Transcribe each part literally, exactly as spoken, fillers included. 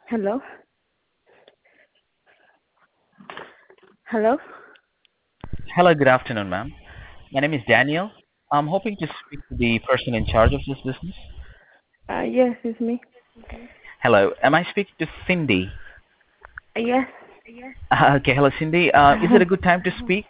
Hello? Hello? Hello, good afternoon, ma'am. My name is Daniel. I'm hoping to speak to the person in charge of this business. Uh, yes, it's me. Hello, am I speaking to Cindy? Uh, yes. Uh, okay, hello, Cindy. Uh, is it a good time to speak?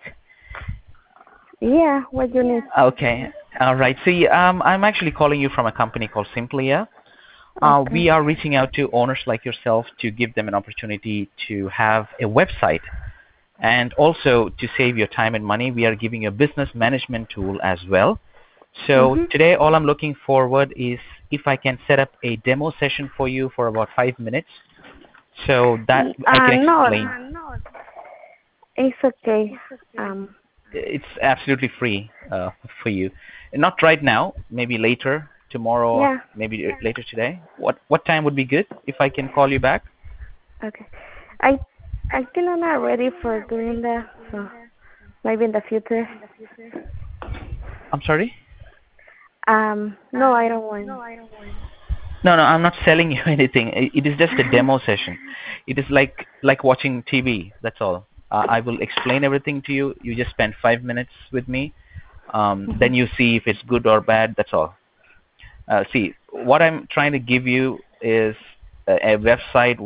Yeah, what you need? Okay, all right. See, um, I'm actually calling you from a company called Simplia. Uh, Okay. we are reaching out to owners like yourself to give them an opportunity to have a website. And also to save your time and money, we are giving you a business management tool as well. So Mhm. today all I'm looking forward is if I can set up a demo session for you for about five minutes so that Y- I Uh, can no, explain. it's okay. Um, It's absolutely free uh, for you. Not right now, maybe later, tomorrow, yeah. maybe later today. What what time would be good if I can call you back? Okay. I I think I'm not ready for doing that, so maybe in the future. I'm sorry? Um, no, I don't want. No, no, I'm not selling you anything. I- It is just a demo session. It is like like watching T V. That's all. Uh, I will explain everything to you. You just spend five minutes with me. Um, then you see if it's good or bad. That's all. Uh, see, what I'm trying to give you is a, a website